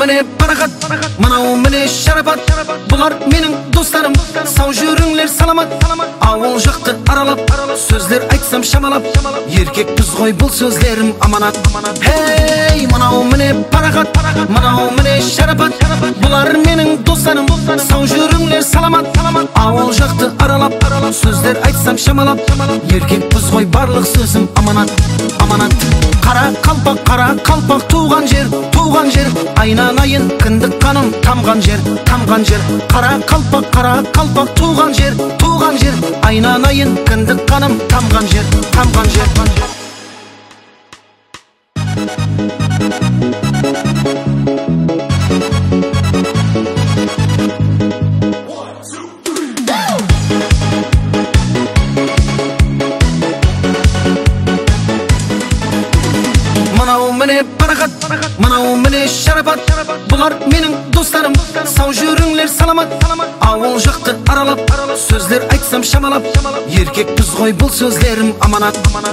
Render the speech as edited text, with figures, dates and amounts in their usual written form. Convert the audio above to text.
міне парақат, мынау міне шарапат. Бұлар менің достарым, сау жүріңлер саламат. Ауыл жақты аралап, сөздер айтсам шамалап. Еркекпіз ғой бұл сөздерім аманат. Хей, мынау міне парақат, мынау міне шарапат. Бұлар менің достарым, сау жүріңлер саламат. Ауыл жақты аралап, сөздер айтсам шамалап. Еркекпіз ғой барлық сөзім аманат. Қара қалпақ туған жер, айналайын кіндік қаным тамған жер. Қара қалпақ туған жер, айналайын кіндік қаным тамған жер. Мынау міне парақат, мынау міне шарапат. Бұлар менің достарым, сау жүріңлер саламат. Ауыл жақты аралап, сөздер айтсам шамалап. Еркекпіз ғой бұл сөздерім аманат.